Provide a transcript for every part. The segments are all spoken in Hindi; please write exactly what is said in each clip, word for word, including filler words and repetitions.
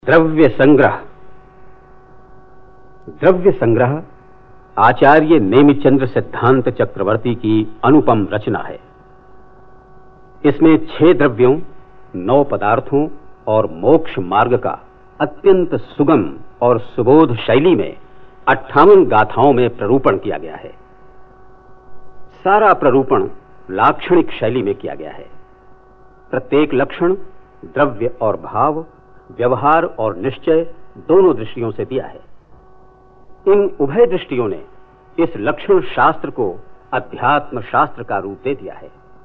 द्रव्य संग्रह। द्रव्य संग्रह आचार्य नेमिचंद्र सिद्धांत चक्रवर्ती की अनुपम रचना है। इसमें छह द्रव्यों, नौ पदार्थों और मोक्ष मार्ग का अत्यंत सुगम और सुबोध शैली में अट्ठावन गाथाओं में प्ररूपण किया गया है। सारा प्ररूपण लाक्षणिक शैली में किया गया है। प्रत्येक लक्षण द्रव्य और भाव, व्यवहार और निश्चय दोनों दृष्टियों से दिया है। इन उभय दृष्टियों ने इस लक्षण शास्त्र को अध्यात्म शास्त्र का रूप दे दिया है।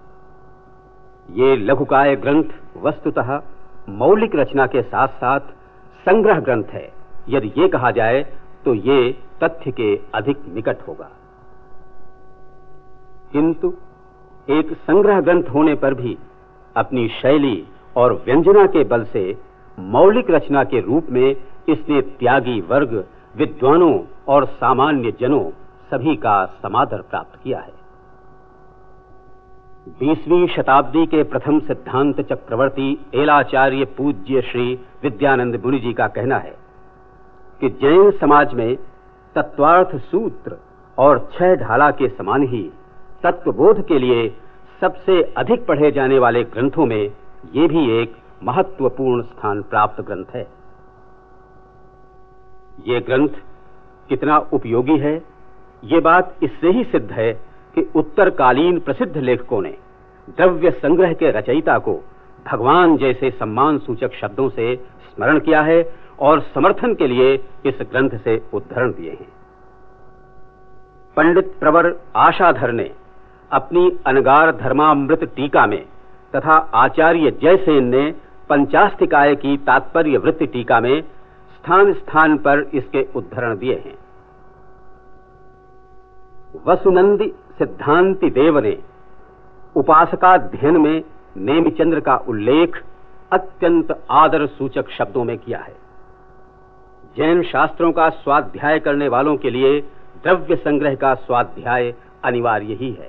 ये लघुकाय ग्रंथ वस्तुतः मौलिक रचना के साथ साथ संग्रह ग्रंथ है। यदि ये कहा जाए तो ये तथ्य के अधिक निकट होगा। किंतु एक संग्रह ग्रंथ होने पर भी अपनी शैली और व्यंजना के बल से मौलिक रचना के रूप में इसने त्यागी वर्ग, विद्वानों और सामान्य जनों सभी का समादर प्राप्त किया है। बीसवीं शताब्दी के प्रथम सिद्धांत चक्रवर्ती एलाचार्य पूज्य श्री विद्यानंद मुनि जी का कहना है कि जैन समाज में तत्वार्थ सूत्र और छह ढाला के समान ही तत्वबोध के लिए सबसे अधिक पढ़े जाने वाले ग्रंथों में ये भी एक महत्वपूर्ण स्थान प्राप्त ग्रंथ है। ये ग्रंथ कितना उपयोगी है, ये बात इससे ही सिद्ध है कि उत्तरकालीन प्रसिद्ध लेखकों ने द्रव्य संग्रह के रचयिता को भगवान जैसे सम्मान सूचक शब्दों से स्मरण किया है और समर्थन के लिए इस ग्रंथ से उद्धरण दिए हैं। पंडित प्रवर आशाधर ने अपनी अनगार धर्मामृत टीका में तथा आचार्य जयसेन ने पंचास्तिकाय की तात्पर्य वृत्ति टीका में स्थान स्थान पर इसके उद्धरण दिए हैं। वसुनंदी सिद्धांति देव ने उपासकाध्ययन में नेमिचंद्र का उल्लेख अत्यंत आदर सूचक शब्दों में किया है। जैन शास्त्रों का स्वाध्याय करने वालों के लिए द्रव्य संग्रह का स्वाध्याय अनिवार्य ही है।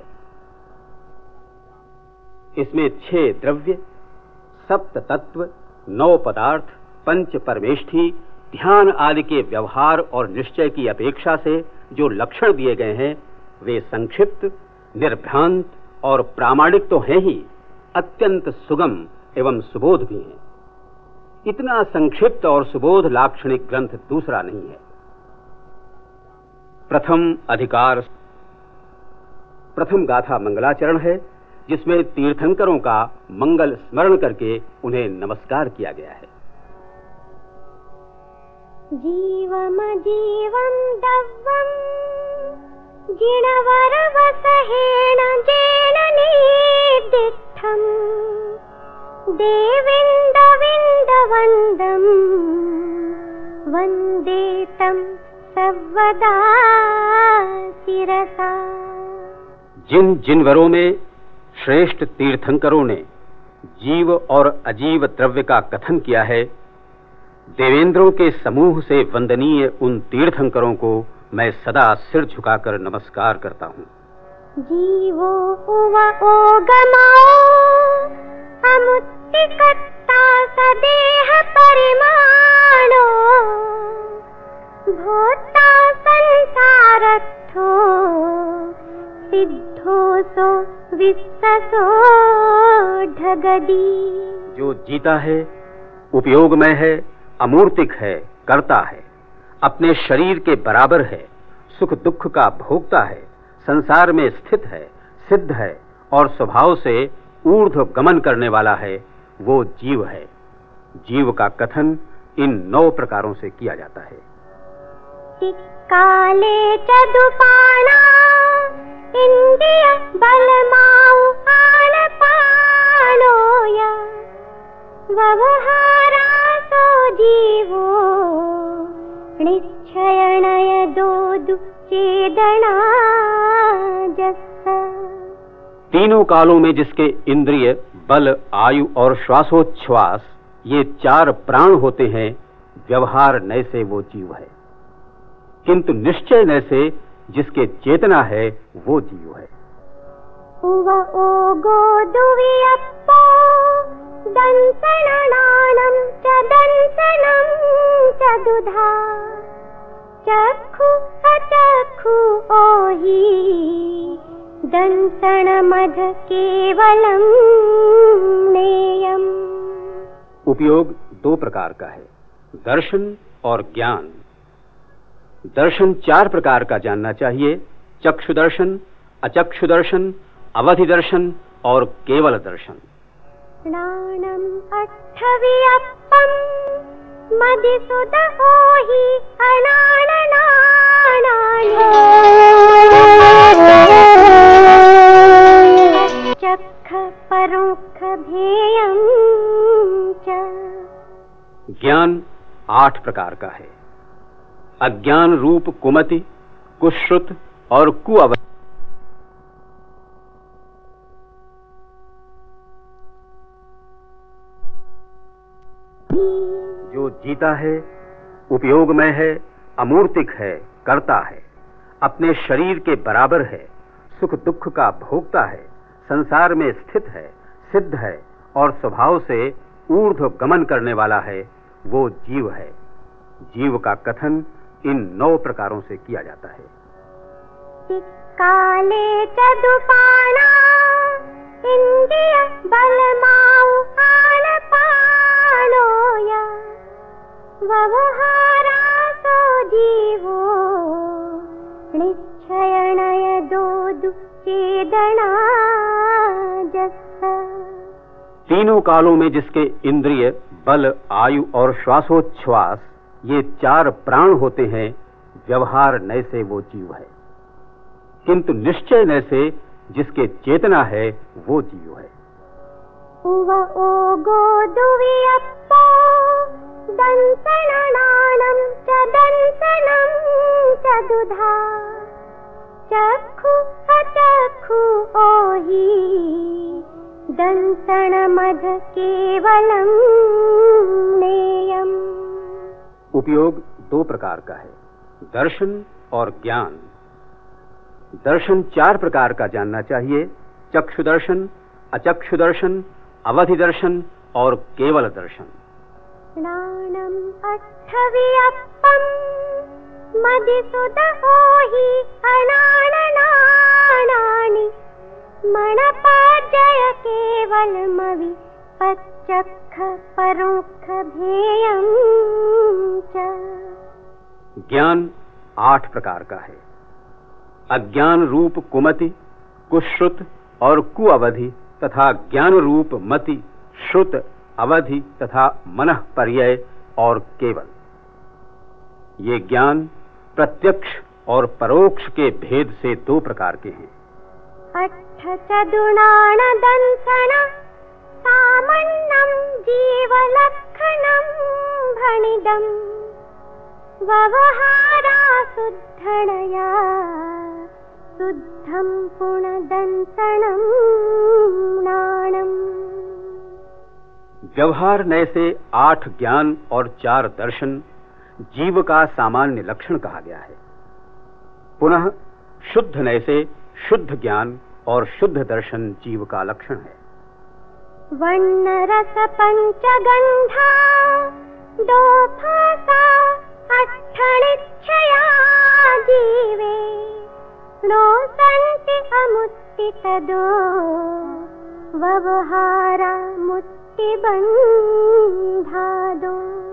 इसमें छह द्रव्य, सप्त तत्व, नौ पदार्थ, पंच परमेष्ठी, ध्यान आदि के व्यवहार और निश्चय की अपेक्षा से जो लक्षण दिए गए हैं वे संक्षिप्त, निर्भ्रांत और प्रामाणिक तो हैं ही, अत्यंत सुगम एवं सुबोध भी हैं। इतना संक्षिप्त और सुबोध लाक्षणिक ग्रंथ दूसरा नहीं है। प्रथम अधिकार, प्रथम गाथा मंगलाचरण है, जिसमें तीर्थंकरों का मंगल स्मरण करके उन्हें नमस्कार किया गया है। जीवम जीवम दव्वम जिणवर वसहेण जेन निदिष्ठम देविंद विंद वंदम वंदे तम सर्वदा शिरसा। जिन जिनवरों में श्रेष्ठ तीर्थंकरों ने जीव और अजीव द्रव्य का कथन किया है, देवेंद्रों के समूह से वंदनीय उन तीर्थंकरों को मैं सदा सिर झुकाकर नमस्कार करता हूँ। जीवो उव ओगमाओ अमुत्तिकत्ता सदेह परिमाणो भूता संसारत्थो सिद्धो सो विस्ससो ढगदी। जो जीता है, उपयोगमय है, अमूर्तिक है, करता है, अपने शरीर के बराबर है, सुख दुख का भोगता है, संसार में स्थित है, सिद्ध है और स्वभाव से ऊर्ध्व गमन करने वाला है, वो जीव है। जीव का कथन इन नौ प्रकारों से किया जाता है। काले चदुपाणा इंद्रिय बलमाउ आन पाणोया व्यवहारा सो जीवो निश्चयणय दोदु चेदना जस्सा। तीनों कालों में जिसके इंद्रिय, बल, आयु और श्वासोच्छ्वास ये चार प्राण होते हैं, व्यवहार नय से वो जीव है। किंतु निश्चय नय से जिसके चेतना है वो जीव है। उव ओगो दुवियप्पो दंसननानं च दंसनं च दुधा चक्षु अचक्षु ओहि दंसनमध केवलं नेयम्। उपयोग दो प्रकार का है, दर्शन और ज्ञान। दर्शन चार प्रकार का जानना चाहिए, चक्षु दर्शन, अचक्षु दर्शन, अवधि दर्शन और केवल दर्शन। नानम अट्ठवियप्पम मदिसुद ओहि अनाननानानि चक्ख परोक्ष भेयं च। ज्ञान आठ प्रकार का है, अज्ञान रूप कुमति, कुश्रुत और कुअवधि। जो जीता है, उपयोग में है, अमूर्तिक है, करता है, अपने शरीर के बराबर है, सुख दुख का भोगता है, संसार में स्थित है, सिद्ध है और स्वभाव से ऊर्ध्व गमन करने वाला है, वो जीव है। जीव का कथन इन नौ प्रकारों से किया जाता है। काले चदुपाणा इंद्रिय बलमाउ आन पाणोया व्यवहारा सो जीवो निश्चयनय दोदु चेदना जस्सा। तीनों कालों में जिसके इंद्रिय, बल, आयु और श्वासोच्छ्वास ये चार प्राण होते हैं, व्यवहार नय से वो जीव है, किंतु निश्चय नय से जिसके चेतना है वो जीव है। उव ओगो दुवियप्पो दंसननानं च दंसनं च दुधा चक्षु अचक्षु ओहि दंसनमध केवलं नेयम्। उपयोग दो प्रकार का है, दर्शन और ज्ञान। दर्शन चार प्रकार का जानना चाहिए, चक्षु दर्शन, अचक्षु दर्शन, अवधि दर्शन और केवल दर्शन। नानम अट्ठवियप्पम मदिसुद ओहि अनाननानानि मणपाजय केवलमवि पच्चक्ख परोक्ष भेयं च। ज्ञान आठ प्रकार का है, अज्ञान रूप कुमति, कुश्रुत और कुअवधि तथा ज्ञान रूप मति, श्रुत, अवधि तथा मनः पर्यय और केवल। ये ज्ञान प्रत्यक्ष और परोक्ष के भेद से दो प्रकार के हैं। अट्ठ चदुनान दंसन सामन्नं जीवलक्षणं भणिदं व्यवहारा शुद्धनया शुद्धं पुनदंसनं नाणम्। व्यवहार नय से आठ ज्ञान और चार दर्शन जीव का सामान्य लक्षण कहा गया है। पुनः शुद्ध नय से शुद्ध ज्ञान और शुद्ध दर्शन जीव का लक्षण है। वर्ण रस पंचगंधा दो भाषा अट्ठनिच्छया जीवे नो संति अमुत्ति तदो व्यवहारा मुत्ति बंधादो।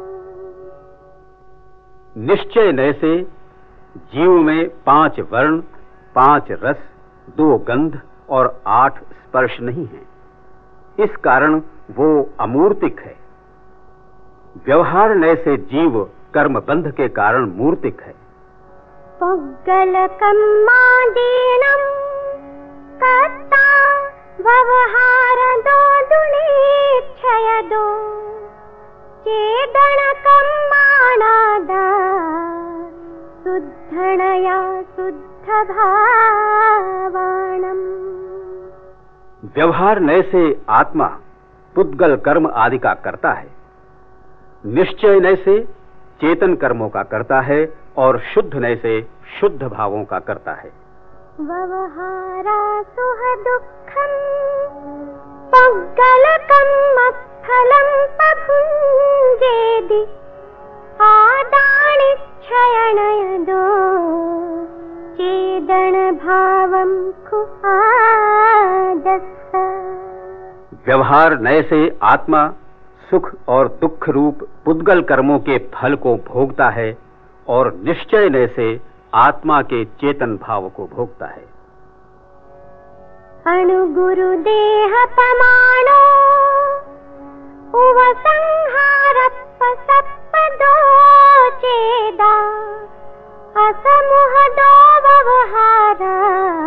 निश्चय नय से जीव में पांच वर्ण, पांच रस, दो गंध और आठ स्पर्श नहीं है, इस कारण वो अमूर्तिक है। व्यवहार नय से जीव कर्म बंध के कारण मूर्तिक है। पुग्गलकम्मादीनं कर्ता व्यवहारदो दुनिच्छयदो चेदनकम्मानादा शुद्धनया शुद्धभावाणम्। व्यवहार नय से आत्मा पुद्गल कर्म आदि का करता है, निश्चय नय से चेतन कर्मों का करता है और शुद्ध नय से शुद्ध भावों का करता है। व्यवहारा सुह दुःखं पुग्गलकम् फलं पभुञ्जेदि आदानिच्छयनयदो चेदन भावं खुआदस्स। व्यवहार नए से आत्मा सुख और दुख रूप पुद्गल कर्मों के फल को भोगता है और निश्चय नए से आत्मा के चेतन भाव को भोगता है। अणुगुरु देह पमाणो उपसंहारप्प सप्पदो चेदा असमुहदो व्यवहारा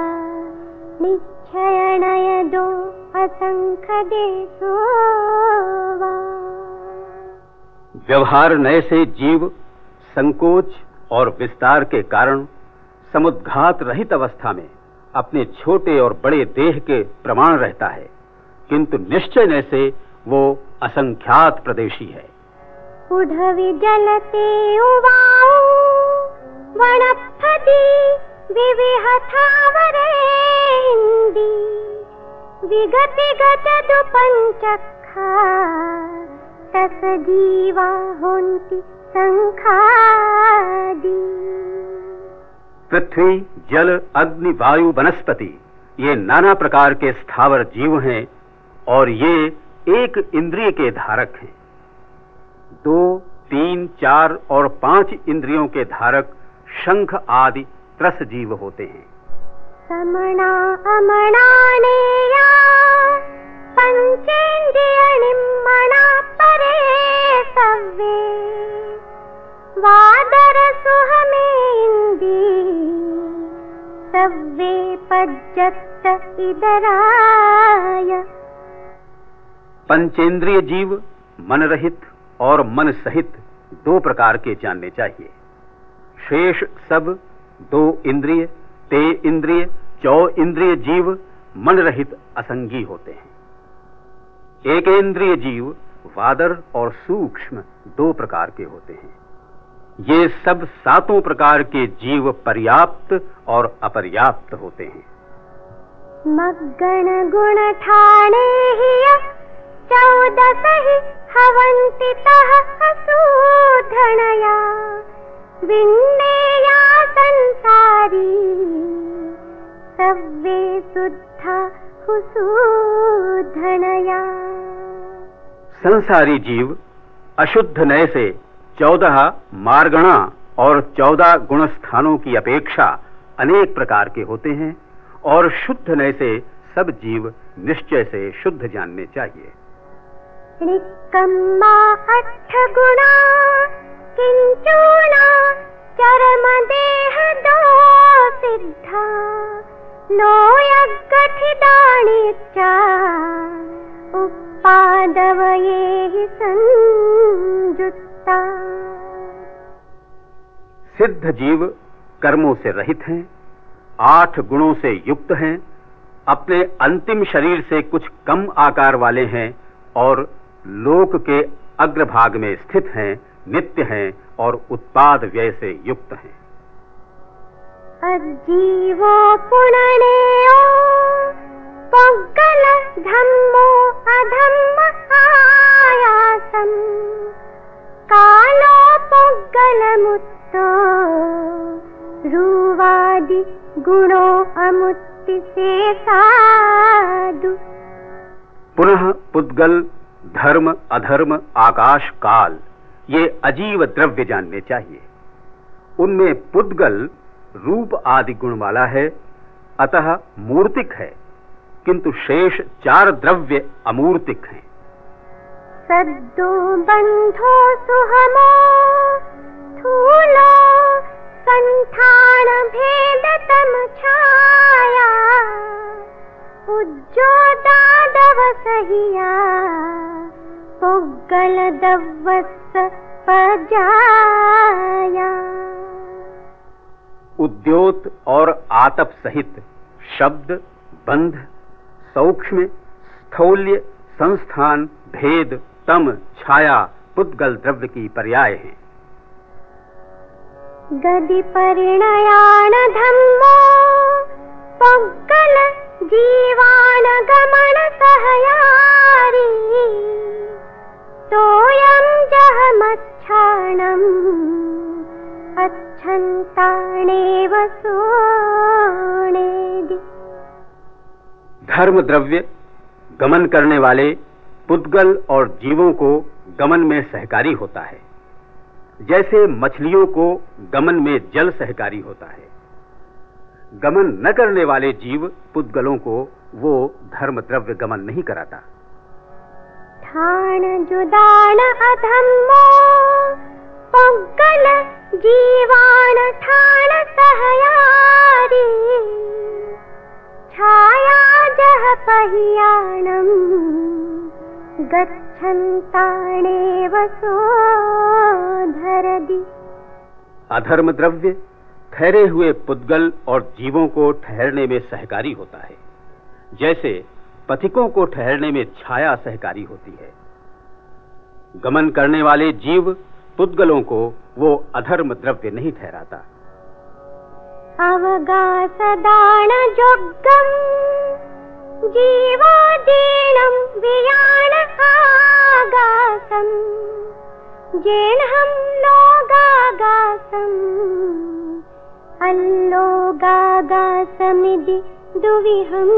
निश्चयनयदो असंखदेशो वा। व्यवहार नए से जीव संकोच और विस्तार के कारण समुद्घात रहित अवस्था में अपने छोटे और बड़े देह के प्रमाण रहता है, किंतु निश्चय नए से वो असंख्यात प्रदेशी है। उढवि जलते उवाऊ वनपदी विविहथावरे हिंदी विगति गत दुपंचक्खा तस जीवा होन्ति संखादी। पृथ्वी, जल, अग्नि, वायु, वनस्पति ये नाना प्रकार के स्थावर जीव हैं और ये एक इंद्रिय के धारक हैं। दो, तीन, चार और पांच इंद्रियों के धारक शंख आदि त्रस जीव होते हैं। समना अमनानेया पंचेन्द्रिय निम्मना परे सव्वे वादर सुहमेंदी सव्वे पज्जत इदराय। पंचेंद्रिय जीव मन रहित और मन सहित दो प्रकार के जानने चाहिए। शेष सब दो इंद्रिय, ते इंद्रिय, चौ इंद्रिय जीव मन रहित असंगी होते हैं। एक इंद्रिय जीव वादर और सूक्ष्म दो प्रकार के होते हैं। ये सब सातों प्रकार के जीव पर्याप्त और अपर्याप्त होते हैं। मग्गण गुण ठाणे हिय चौदस हि हवन्ति तः असूधनया विन्नेया संसारी सव्वे शुद्धा हुसूधनया। संसारी जीव अशुद्ध नय से चौदह मार्गणा और चौदह गुण स्थानों की अपेक्षा अनेक प्रकार के होते हैं और शुद्ध नय से सब जीव निश्चय से शुद्ध जानने चाहिए। निक्कम्मा अट्ठ गुणा किंचूणा चरम देह दो सिद्धा लोयगठिदाणिच्चा उपादवये हि संयुक्ता। सिद्ध जीव कर्मों से रहित हैं, आठ गुणों से युक्त हैं, अपने अंतिम शरीर से कुछ कम आकार वाले हैं और लोक के अग्रभाग में स्थित हैं, नित्य हैं और उत्पाद व्यय से युक्त हैं। अजीवो पुननेयो पुग्गल धम्मो अधम्म आयासम कालो पुग्गल मुत्तो रुवादि गुणो अमुत्ति से साधु। पुनः पुद्गल, धर्म, अधर्म, आकाश, काल ये अजीव द्रव्य जानने चाहिए। उनमें पुद्गल रूप आदि गुण वाला है, अतः मूर्तिक है, किंतु शेष चार द्रव्य अमूर्तिक हैं। सद्दो बंधो सुहमो थूलो संठान भेद तम छाया उज्जो दादव सहिया पुग्गल दव्वस पजाया। उद्योत और आतप सहित शब्द, बंध, सौक्ष्म, स्थौल्य, संस्थान, भेद, तम, छाया पुद्गल द्रव्य की पर्याय हैं। गदि परिणयान धम्मो पुग्गल जीवान गमन सहयारी तोयं जहमच्छाणम् अच्छन्ताणेव सोणेदि। धर्म द्रव्य गमन करने वाले पुद्गल और जीवों को गमन में सहकारी होता है, जैसे मछलियों को गमन में जल सहकारी होता है। गमन न करने वाले जीव पुद्गलों को वो धर्म द्रव्य गमन नहीं कराता। ठाण जुदान अधम्मो पुद्गल जीवान ठाण सहयारी। छाया जह पहियाणम् गच्छन्ताणेव सोऽधरदि। अधर्म द्रव्य ठहरे हुए पुद्गल और जीवों को ठहरने में सहकारी होता है, जैसे पथिकों को ठहरने में छाया सहकारी होती है। गमन करने वाले जीव पुद्गलों को वो अधर्म द्रव्य नहीं ठहराता। अवगासदान जोग्गम जीवादीनं वियाण आगासं जेनहं लोगागासं अल्लोगागासमिति दुविहम्।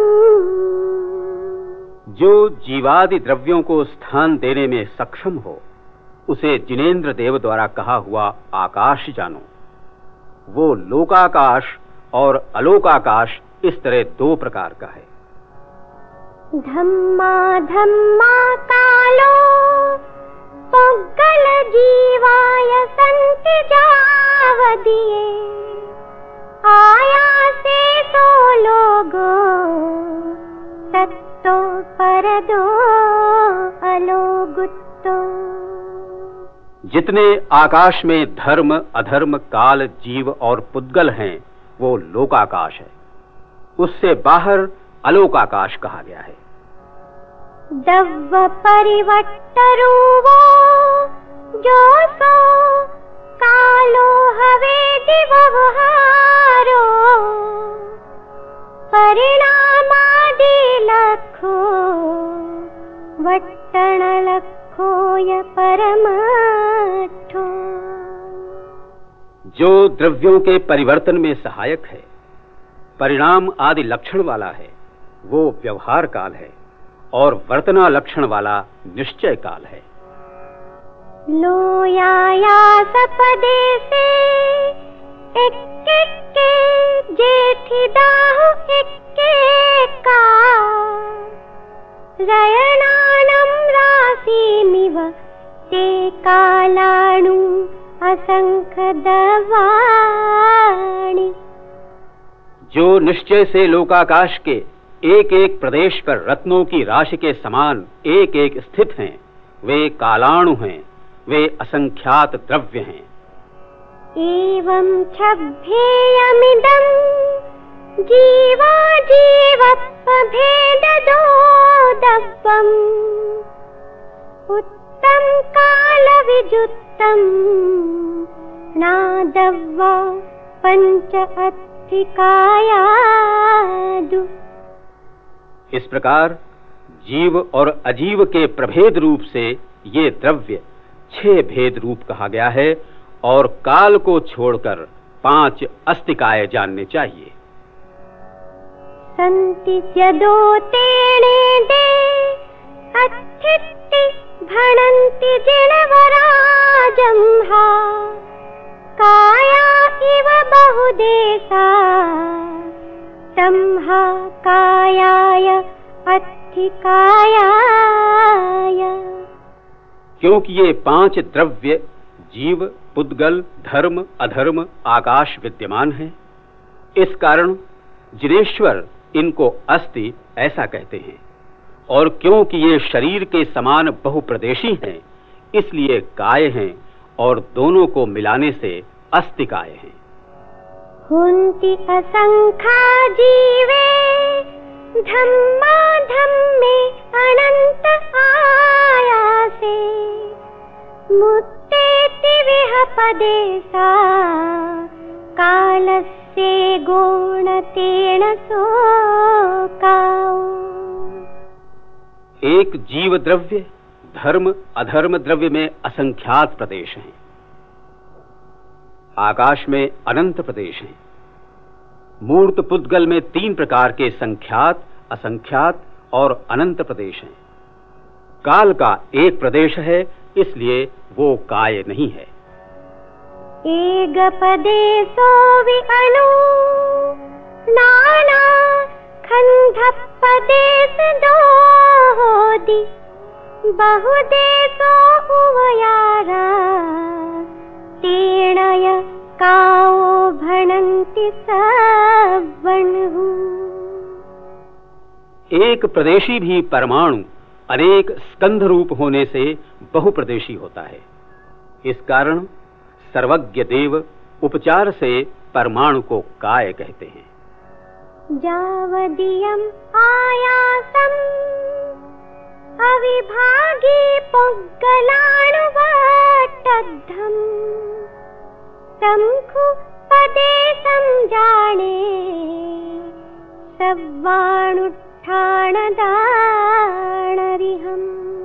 जो जीवादि द्रव्यों को स्थान देने में सक्षम हो, उसे जिनेंद्र देव द्वारा कहा हुआ आकाश जानो। वो लोकाकाश और अलोकाकाश इस तरह दो प्रकार का है। धम्मा धम्मा कालो पुद्गल जीवाय सन्ति जावदिये। आयासे तो लोगो तत्तो परदो अलोगुत्तो। जितने आकाश में धर्म अधर्म काल जीव और पुद्गल हैं, वो लोकाकाश है। उससे बाहर अलोकाकाश कहा गया है। दव्व परिवट्टरूवो जो सो कालो हवे दिवहारो। परिणामादि लखो वट्टण लखोय परमाठो। जो द्रव्यों के परिवर्तन में सहायक है, परिणाम आदि लक्षण वाला है, वो व्यवहार काल है, और वर्तना लक्षण वाला निश्चय काल है। लोयाया सपदे से एक्के के जेठि दाहु एक्के का। रयणानं राशिमिव ते कालाणु असंख्य दवाणि। जो निश्चय से लोकाकाश के एक एक प्रदेश पर रत्नों की राशि के समान एक एक स्थित हैं, वे कालाणु हैं, वे असंख्यात द्रव्य हैं। एवं छभ्येयमिदं जीवा जीवत्व भेददो दव्वम्। उत्तम काल विजुत्तम नादव्वा पंच अत्थिकायादु। इस प्रकार जीव और अजीव के प्रभेद रूप से ये द्रव्य छह भेद रूप कहा गया है, और काल को छोड़कर पांच अस्तिकाय जानने चाहिए। संति यदो तेणे दे अत्थित्ति भणन्ति जिनवराजम्हा। काया इव बहुदेशा तम्हा कायाय अत्थिकायाय। क्योंकि ये पांच द्रव्य जीव पुद्गल धर्म अधर्म आकाश विद्यमान है, इस कारण जिनेश्वर इनको अस्थि ऐसा कहते हैं। और क्योंकि ये शरीर के समान बहुप्रदेशी हैं, इसलिए काय हैं, और दोनों को मिलाने से अस्तिकाय हैं। हुन्ति असंख्या जीवे धम्मा धम्मे अनंत आयासे। मुत्तेति विहपदेसा कालस्य गुणतेन सोकाओ। एक जीव द्रव्य धर्म अधर्म द्रव्य में असंख्यात प्रदेश हैं। आकाश में अनंत प्रदेश हैं। मूर्त पुद्गल में तीन प्रकार के संख्यात, असंख्यात और अनंत प्रदेश हैं। काल का एक प्रदेश है, इसलिए वो काय नहीं है। एक पदेशो वि अनु नाना खंड पदेश दोदि बहुदेशो उभयारा तेणय काओ भणन्ति सवणहु। एक प्रदेशी भी परमाणु अनेक स्कंध रूप होने से बहुप्रदेशी होता है। इस कारण सर्वज्ञ देव उपचार से परमाणु को काय कहते हैं। जावदियम आयासम अविभागी पुग्गलाणुवट्टद्धम शंखु पदेशं जाने सव्वाणुत्थानदानरिहम्।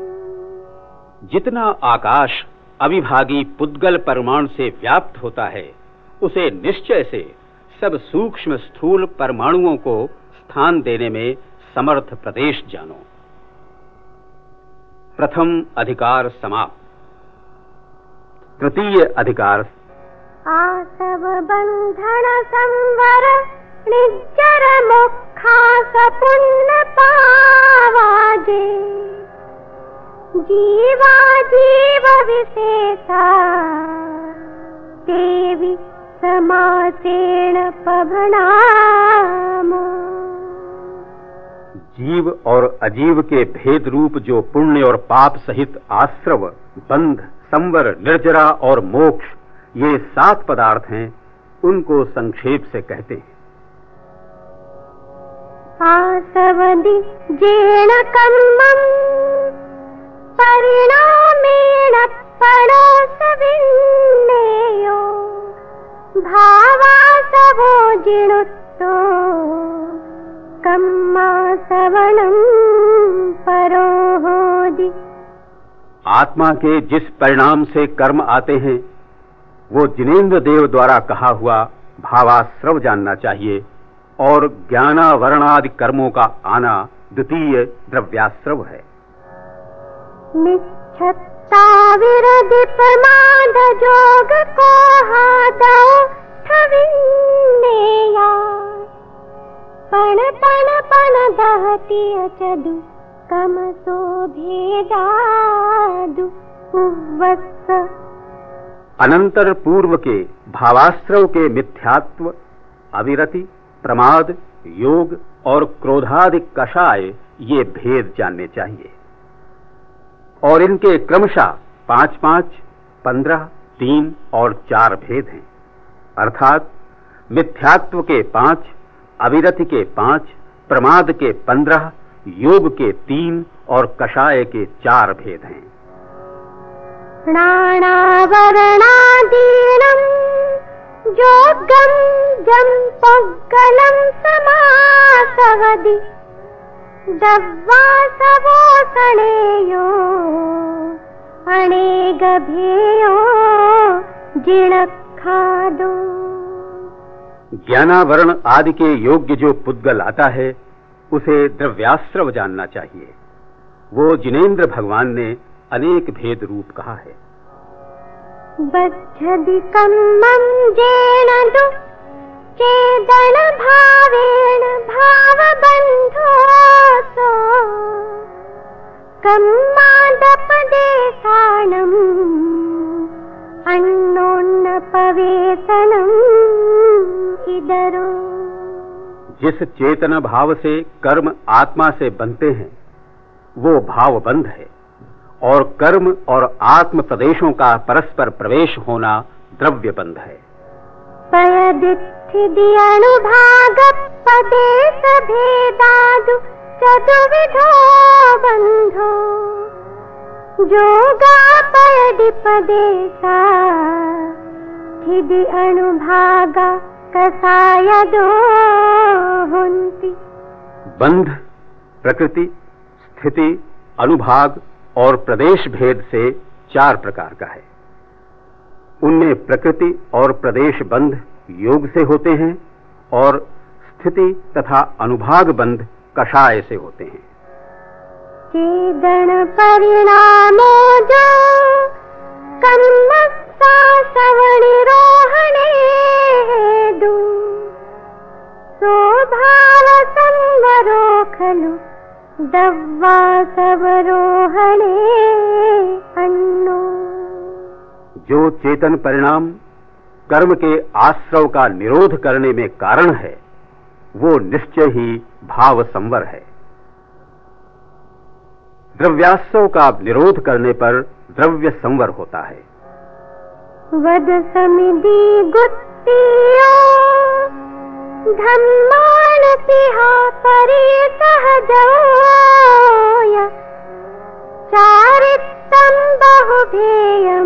जितना आकाश अविभागी पुद्गल परमाणु से व्याप्त होता है, उसे निश्चय से सब सूक्ष्म स्थूल परमाणुओं को स्थान देने में समर्थ प्रदेश जानो। प्रथम अधिकार समाप्त। तृतीय अधिकार आसव बंधन संवर निज्जर मुखास पुण्य पावाजे जीवा जीव विशेषा देवी समासेन पभनाम। जीव और अजीव के भेद रूप जो पुण्य और पाप सहित आश्रव, बंध, संवर, निर्जरा और मोक्ष, ये सात पदार्थ हैं, उनको संक्षेप से कहते हैं। आसवदि जेण कम्मं परिणामेण परोसविन्नेयो भावासवो जिणुत्तो कम्मासवनं परोहोदि। आत्मा के जिस परिणाम से कर्म आते हैं, वो जिनेन्द्र देव द्वारा कहा हुआ भावाश्रव जानना चाहिए, और ज्ञानावरणादि कर्मों का आना द्वितीय द्रव्याश्रव है। निच्छत्ता विरधि प्रमाद जोग को हादो ठविन्नेया पण पण पण दहति अचदु कमसो भेदादु उवत्स। अनंतर पूर्व के भावाश्रव के मिथ्यात्व, अविरति, प्रमाद, योग और क्रोधादि कषाय ये भेद जानने चाहिए, और इनके क्रमशः पांच पांच, पंद्रह, तीन और चार भेद हैं। अर्थात मिथ्यात्व के पांच, अविरति के पांच, प्रमाद के पंद्रह, योग के तीन और कषाय के चार भेद हैं। प्राणावरणादीनं योगं जं पुग्गलं समासवदि दव्वासवो सणेयो अनेगभेयो जिणखादो। ज्ञानावरण आदि के योग्य जो पुद्गल आता है, उसे द्रव्याश्रव जानना चाहिए। वो जिनेन्द्र भगवान ने अनेक भेद रूप कहा है। बद्धदि कम्मं जेण दु चेदन भावेन भावबन्धोऽसो कम्मादपदेशानम् अन्योन्नपवेशनम् इदरो। जिस चेतन भाव से कर्म आत्मा से बनते हैं, वो भावबंध है, और कर्म और आत्म प्रदेशों का परस्पर प्रवेश होना द्रव्य बंध है। पयदित्थिदि अनुभाग पदेश भेदादु चतुर्विधो बंधो जोगा पयदि पदेशा थिदि अनुभागा कसायदो होन्ति। बंध, प्रकृति, स्थिति, अनुभाग और प्रदेश भेद से चार प्रकार का है। उनमें प्रकृति और प्रदेश बंध योग से होते हैं और स्थिति तथा अनुभाग बंध कषाय से होते हैं। चेदन परिणामो जो कम्मस्सा सवणि रोहणे दु स्वभाव संवरो खलु दव्वा सवरोहणे अन्नो। जो चेतन परिणाम कर्म के आश्रव का निरोध करने में कारण है, वो निश्चय ही भाव संवर है। द्रव्याश्रव का निरोध करने पर द्रव्य संवर होता है। वद समिधि गुत्तियो धम्मान पिहा परि सहजोय चारित्तम बहुधेयम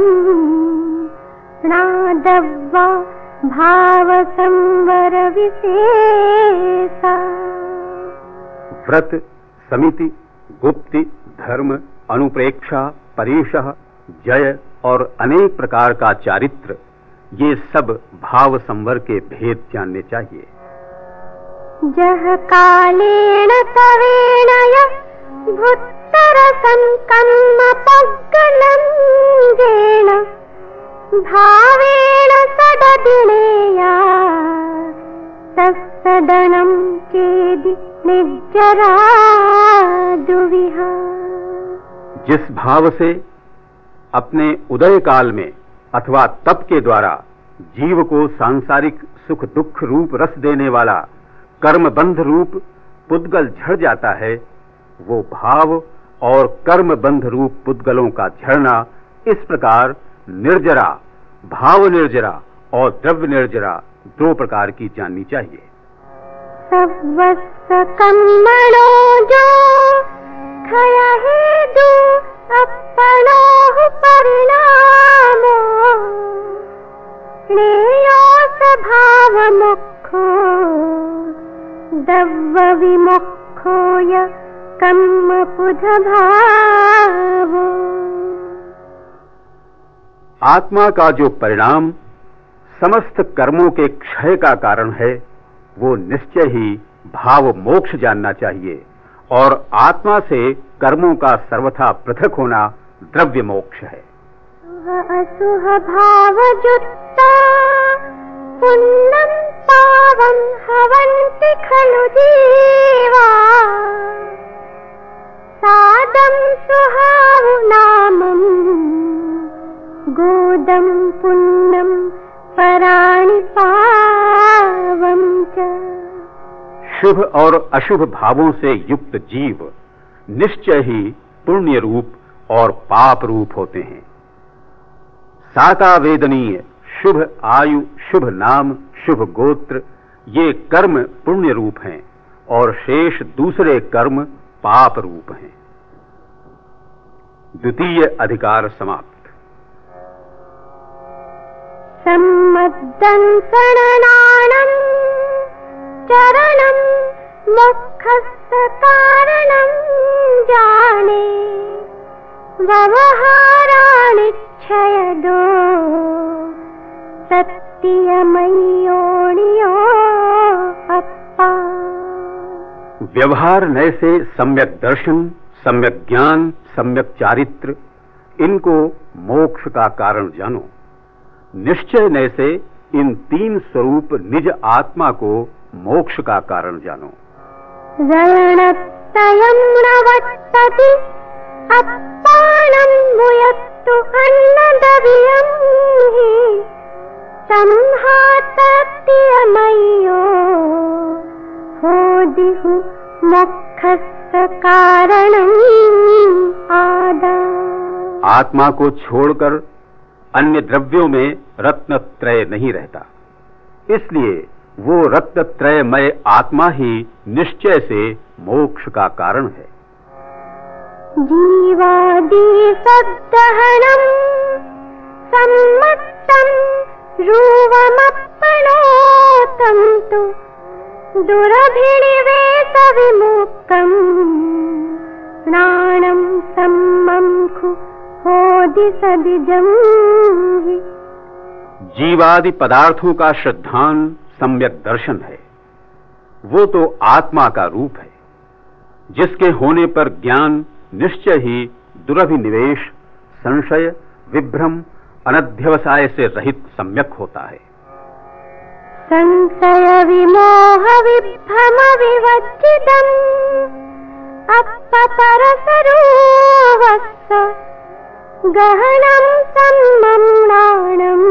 नादव्वा भाव संवर विशेषा। व्रत, समिति, गुप्ति, धर्म, अनुप्रेक्षा, परीशः, जय और अनेक प्रकार का चारित्र, ये सब भाव संवर के भेद जानने चाहिए। जह कालेन तवेन भुत्तर संकम्म पग्गलंगेन भावेन सददिनेया तत्सदनं चेदि निर्जरा दुविहा। जिस भाव से अपने उदय काल में अथवा तप के द्वारा जीव को सांसारिक सुख दुख रूप रस देने वाला कर्म बंध रूप पुद्गल झड़ जाता है, वो भाव और कर्म बंध रूप पुद्गलों का झड़ना इस प्रकार निर्जरा, भाव निर्जरा और द्रव्य निर्जरा दो प्रकार की जाननी चाहिए। सवस्स कम्मणो जो खया हेतु अपनो परिणामो श्रेयो स्वभाव मुखो दव्व विमुखो य कम्म पुध भावो। आत्मा का जो परिणाम समस्त कर्मों के क्षय का कारण है, वो निश्चय ही भाव मोक्ष जानना चाहिए और आत्मा से कर्मों का सर्वथा पृथक होना द्रव्य मोक्ष है। असुह भाव जुत्ता पुण्यं पावं हवन्ति खलु जीवा सादं सुहाव नामं गोदं पुण्यं पराणि पावं च। शुभ और अशुभ भावों से युक्त जीव निश्चय ही पुण्य रूप और पाप रूप होते हैं। साकावेदनीय शुभ आयु, शुभ नाम, शुभ गोत्र, ये कर्म पुण्य रूप हैं और शेष दूसरे कर्म पाप रूप हैं। द्वितीय अधिकार समाप्त। सम्मद्धं सननानं चरणं मुखस्य कारणं जाने व्यवहाराणि क्षयदो सत्यमयोनियो अप्पा। व्यवहार नय से सम्यक दर्शन, सम्यक ज्ञान, सम्यक चारित्र, इनको मोक्ष का कारण जानो। निश्चय नय से इन तीन स्वरूप निज आत्मा को मोक्ष का कारण जानो। रणत्रयं नवत्तति अप्पानं मुयत्तु अन्नदवियं हि संहातत्यमयो होदिहु मोक्षस्य कारणं आदा। आत्मा को छोड़कर अन्य द्रव्यों में रत्नत्रय नहीं रहता, इसलिए वो रत्नत्रयमय आत्मा ही निश्चय से मोक्ष का कारण है। जीवादि सद्दहनं सम्मत्तं रूवमप्पणोतं तु दुरभिनिवेश विमुक्तं नाणं सम्मंखु होदि सदिजं हि। जीवादि पदार्थों का श्रद्धान सम्यक दर्शन है। वो तो आत्मा का रूप है, जिसके होने पर ज्ञान निश्चय ही दुरभिनिवेश, संशय, विभ्रम, अनध्यवसाय से रहित सम्यक होता है। संशय विमोह विभ्रम विवर्जितम् अपपर सरोवस्स गहनं सम्मं नाणं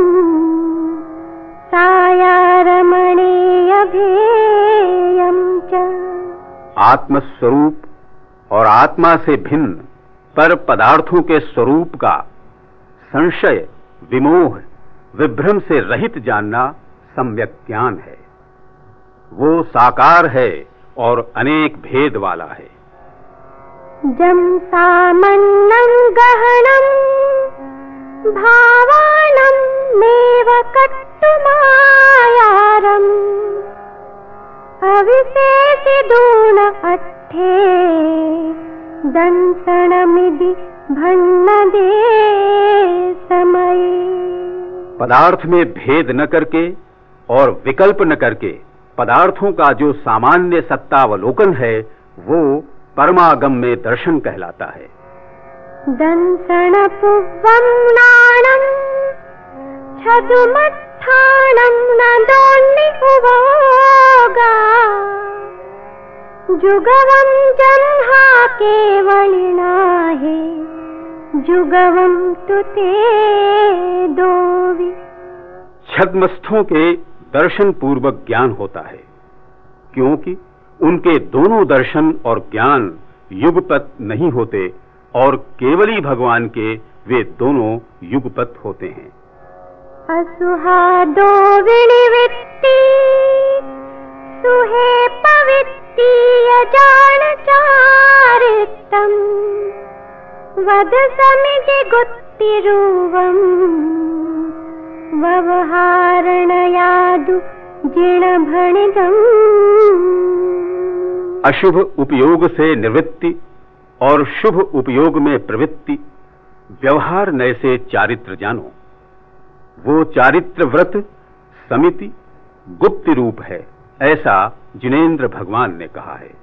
सायारमणेय भेयं च। आत्मस्वरूप और आत्मा से भिन्न पर पदार्थों के स्वरूप का संशय, विमोह, विभ्रम से रहित जानना सम्यक ज्ञान है। वो साकार है और अनेक भेद वाला है। जं सामन्नं गहनं भावानं मेव कट्टुमायारम् अविशेषिदून अट्ठे दंसनमिदि भन्नदे समये। पदार्थ में भेद न करके और विकल्प न करके पदार्थों का जो सामान्य सत्तावलोकन है वो परमागम में दर्शन कहलाता है। दंसन पुव्वं नाणं छदुमत्थानं नदोन्निहुवोगा जुगवं जंहा केवलिनाहे जुगवं तुते दोवि। छद्मस्थों के दर्शन पूर्वक ज्ञान होता है, क्योंकि उनके दोनों दर्शन और ज्ञान युगपत नहीं होते और केवली भगवान के वे दोनों युगपत होते हैं। असुहादो विनिवित्ति सुहे पवित्ति अजान चारितम् वद समिति गुत्तिरूवम् व्यवहारणयादु जिणभणिदम्। अशुभ उपयोग से निवृत्ति और शुभ उपयोग में प्रवृत्ति, व्यवहार नय से चारित्र जानो। वो चारित्र व्रत, समिति, गुप्त रूप है, ऐसा जिनेंद्र भगवान ने कहा है।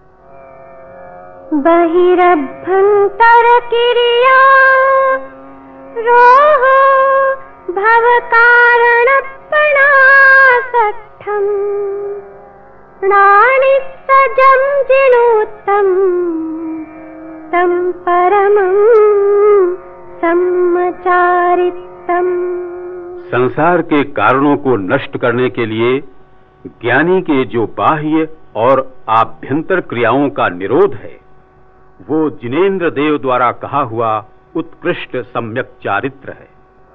बहिरभ्यंतर क्रिया रोह भव कारणपणासक्तम् नानिसजं जिनोत्तम तम परमं सम्मचारितम्। संसार के कारणों को नष्ट करने के लिए ज्ञानी के जो बाह्य और आभ्यंतर क्रियाओं का निरोध है वो जिनेंद्र देव द्वारा कहा हुआ उत्कृष्ट सम्यक चारित्र है।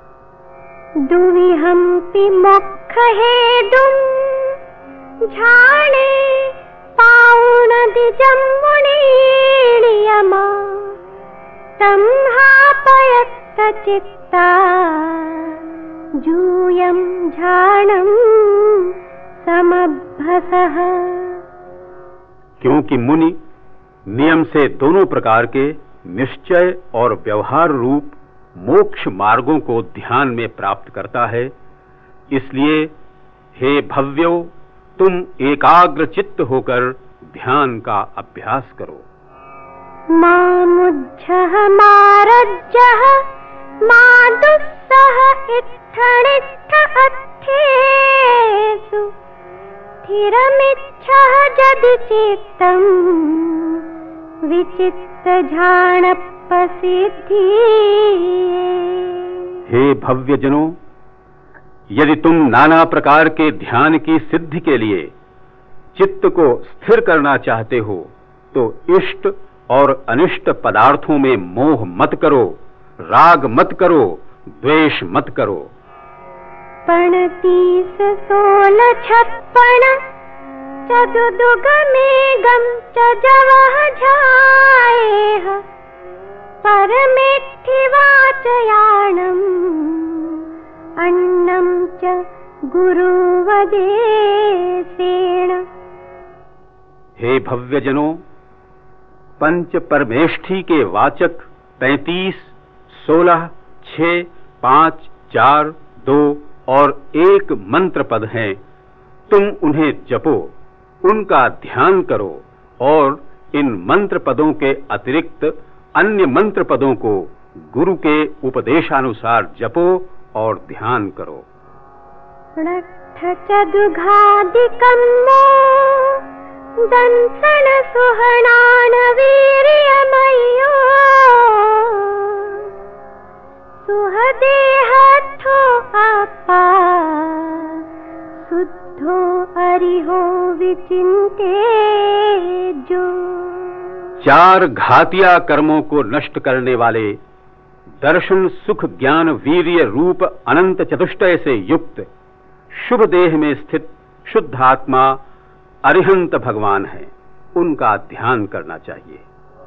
दुविहंपि मोक्ष हेतुं झाणे पाउन द्विजं मुनिर्यमा तं हापयत्त चित्ता जूयं झाणं समभसः। क्योंकि मुनि नियम से दोनों प्रकार के निश्चय और व्यवहार रूप मोक्ष मार्गों को ध्यान में प्राप्त करता है, इसलिए हे भव्यो तुम एकाग्र चित्त होकर ध्यान का अभ्यास करो। मामुज्झः मारज्जः मादुस्सह इत्थनित्थ अर्थेषु स्थिरमिच्छः यदि चित्तं विचित्त झाणपसिद्धि। हे भव्य जनों, यदि तुम नाना प्रकार के ध्यान की सिद्धि के लिए चित्त को स्थिर करना चाहते हो तो इष्ट और अनिष्ट पदार्थों में मोह मत करो, राग मत करो, द्वेष मत करो। पणतीस सोल छप्पन चतुदुगमेगं च जवः झायेह परमेत्थिवाचयाणम् अन्नं च गुरुवदेशेन। हे भव्य जनों, पंच परमेष्ठी के वाचक पैंतीस, सोलह, छह, पांच, चार, दो और एक मंत्र पद हैं। तुम उन्हें जपो, उनका ध्यान करो और इन मंत्र पदों के अतिरिक्त अन्य मंत्र पदों को गुरु के उपदेशानुसार जपो और ध्यान करो। चदुघादिकम् दंसन सुहनान वीर्यमयो सुहदेहथो आपा शुद्धो अरिहो विचिंते जो। चार घातिया कर्मों को नष्ट करने वाले दर्शन, सुख, ज्ञान, वीर्य रूप अनंत चतुष्टय से युक्त शुभ देह में स्थित शुद्ध आत्मा अरिहंत भगवान है, उनका ध्यान करना चाहिए।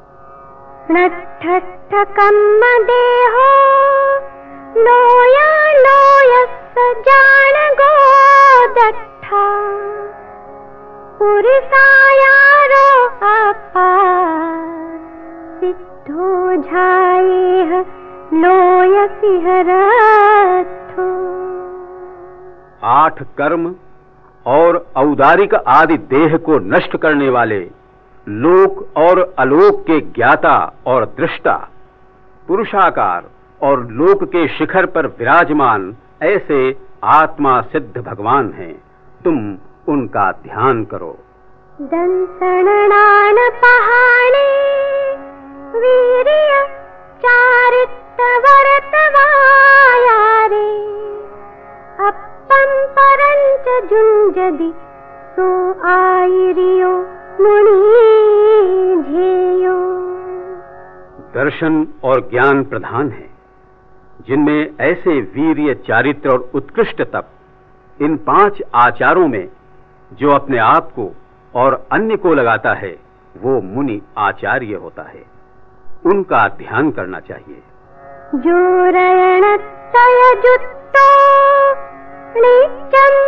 नठठकम्म देहो लोया लोयस्स जान गोदट्ठा पुरुषायारो आपा सिद्धो झायेह लोयसि हरथो। आठ कर्म और औदारिक आदि देह को नष्ट करने वाले लोक और अलोक के ज्ञाता और दृष्टा, पुरुषाकार और लोक के शिखर पर विराजमान ऐसे आत्मा सिद्ध भगवान हैं, तुम उनका ध्यान करो। दंसननान पहाणे वीर्य चारित्र वर्तवायारे अपं परंच जुंजदि सो आयरियो मुनि ध्येयो। दर्शन और ज्ञान प्रधान है, जिनमें ऐसे वीर्य, चारित्र और उत्कृष्ट तप, इन पांच आचारों में जो अपने आप को और अन्य को लगाता है वो मुनि आचार्य होता है, उनका ध्यान करना चाहिए। जो रयणतय जुत्तो नित्यं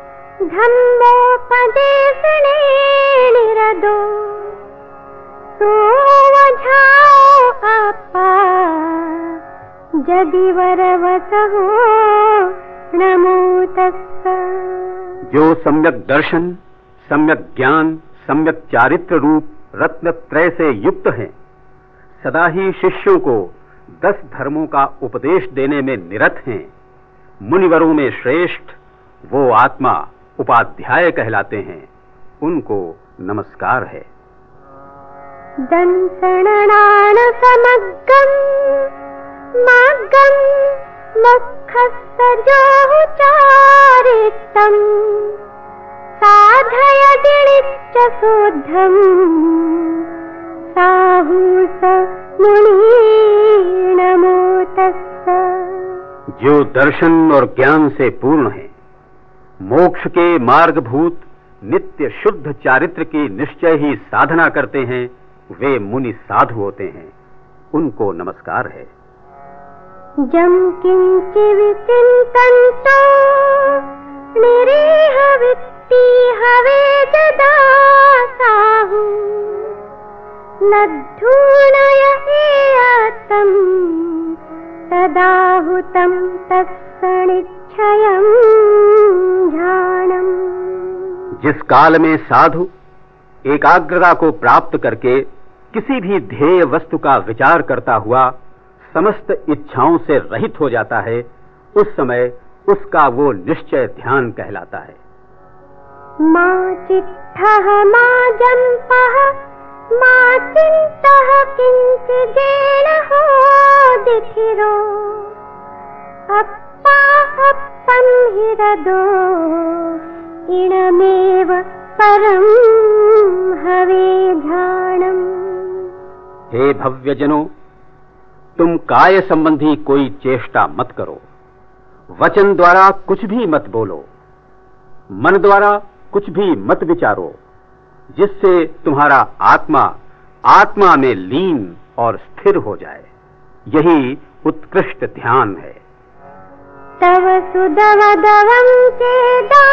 धम्मोपदेशने निरदो सो वझाओ आपा जदि वरवसहो नमो तस्स। जो सम्यक दर्शन, सम्यक ज्ञान, सम्यक चारित्र रूप रत्नत्रय से युक्त हैं, सदा ही शिष्यों को दस धर्मों का उपदेश देने में निरत हैं, मुनिवरों में श्रेष्ठ वो आत्मा उपाध्याय कहलाते हैं, उनको नमस्कार है। दंसननान समग्गम माग्गम मुखस्सजोः चारित्रम् साधय दिणिच्च शोद्धम् साहु स मुनि नमो तस्स। जो दर्शन और ज्ञान से पूर्ण है, मोक्ष के मार्गभूत नित्य शुद्ध चारित्र की निश्चय ही साधना करते हैं, वे मुनि साधु होते हैं, उनको नमस्कार है। जम किंचि विचिंतन्तो निरीह वित्ति हवे जदासाहु नद्धूनय एयातं तदाहुतं तत्सनिच्छयं ध्यानम्। जिस काल में साधु एकाग्रता को प्राप्त करके किसी भी ध्येय वस्तु का विचार करता हुआ समस्त इच्छाओं से रहित हो जाता है, उस समय उसका वो निश्चय ध्यान कहलाता है। मां चित्तः मां जंपः मां चिंतः किंचिदेन हो दिथिरो अप्पा अप्पं हिरदो इणमेव परम हवे ध्यानम्। हे भव्यजनों, तुम काय संबंधी कोई चेष्टा मत करो, वचन द्वारा कुछ भी मत बोलो, मन द्वारा कुछ भी मत विचारो, जिससे तुम्हारा आत्मा आत्मा में लीन और स्थिर हो जाए, यही उत्कृष्ट ध्यान है। तव सुदवदवं चेदा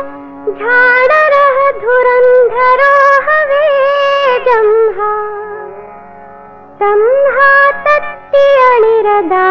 झाडरः धुरंधरो हवे जंहा संहातत्ति अनिरदा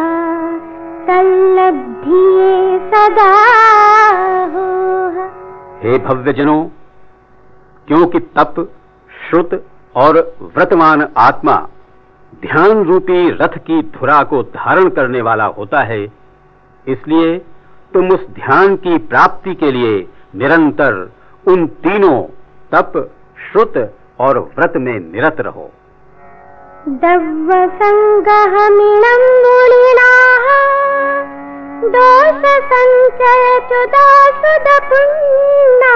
तल्लब्धिये सदा होह। हे भव्यजनों, क्योंकि तप, श्रुत और व्रतमान आत्मा ध्यान रूपी रथ की धुरा को धारण करने वाला होता है, इसलिए तुम उस ध्यान की प्राप्ति के लिए निरंतर उन तीनों तप, श्रुत और व्रत में निरत रहो। दव्व संगहमिणं मुनिनाः दोष संचय चुदासुद पुण्या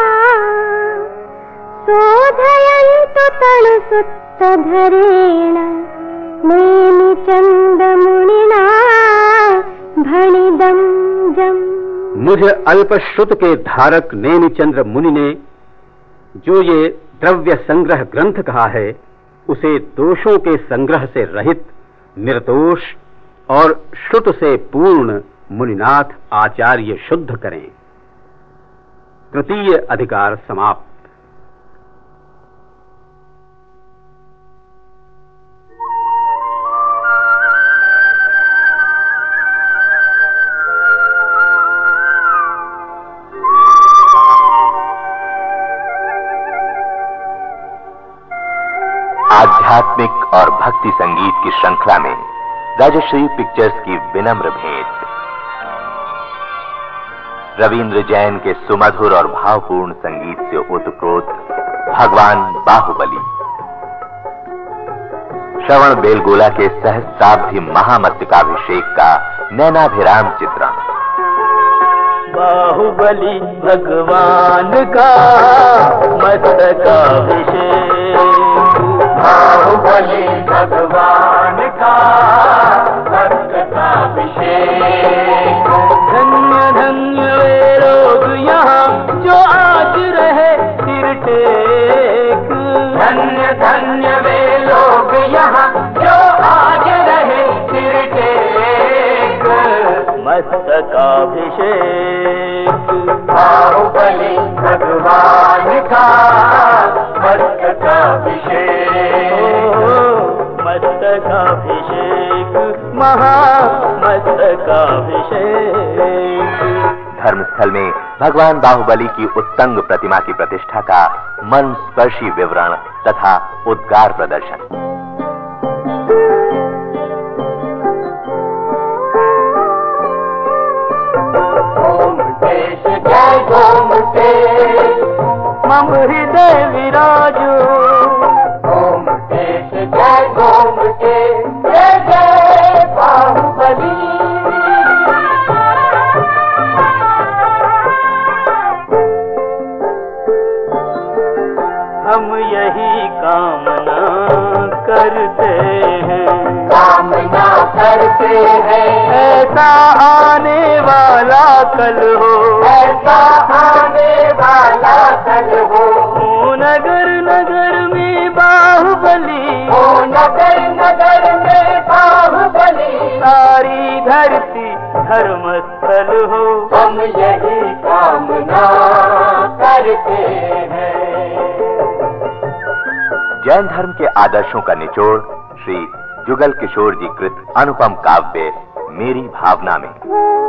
शोधयन्तु तनुसुत्तधरेण नेमिचंद मुनिना भणिदं जम। मुझ अल्पश्रुत के धारक नेमिचंद्र मुनि ने जो ये द्रव्य संग्रह ग्रंथ कहा है, उसे दोषों के संग्रह से रहित, निर्दोष और श्रुत से पूर्ण मुनिनाथ आचार्य शुद्ध करें। तृतीय अधिकार समाप्त। आध्यात्मिक और भक्ति संगीत की श्रृंखला में राजश्री पिक्चर्स की विनम्र भेंट। रविंद्र जैन के सुमधुर और भावपूर्ण संगीत से ओतप्रोत भगवान बाहुबली। श्रवण बेलगोला के सहस्त्राब्दी महामस्तकाभिषेक का नैनाभिराम चित्रण। बाहुबली भगवान का मस्तकाभिषेक, बाहुबली भगवान का मस्तकाभिषेक। धन्य धन्य वे लोग यहाँ जो आज रहे सिर टेक, धन्य धन्य वे लोग यहाँ जो आज रहे सिर टेक। मस्तकाभिषेक बाहुबली भगवान का मस्तकाभिषेक, मस्तकाभिषेक महामस्तकाभिषेक। धर्मस्थल में भगवान बाहुबली की उत्तंग प्रतिमा की प्रतिष्ठा का मन स्पर्शी विवरण तथा उद्गार प्रदर्शन। गोमटेश जय गोमटेश मम हृदय विराजो, गोमटेश जय गोमटेश जय जय बाहुबली। हम यही कामना करते हैं, कामना करते हैं ऐसा आने वाला कल हो, ऐसा आने वाला कल हो। ओ नगर नगर में बाहुबली, ओ नगर नगर में बाहुबली। सारी धरती धर्मस्थल हो, हम यही कामना करते हैं। जैन धर्म के आदर्शों का निचोड़ श्री जुगल किशोर जी कृत अनुपम काव्य मेरी भावना में।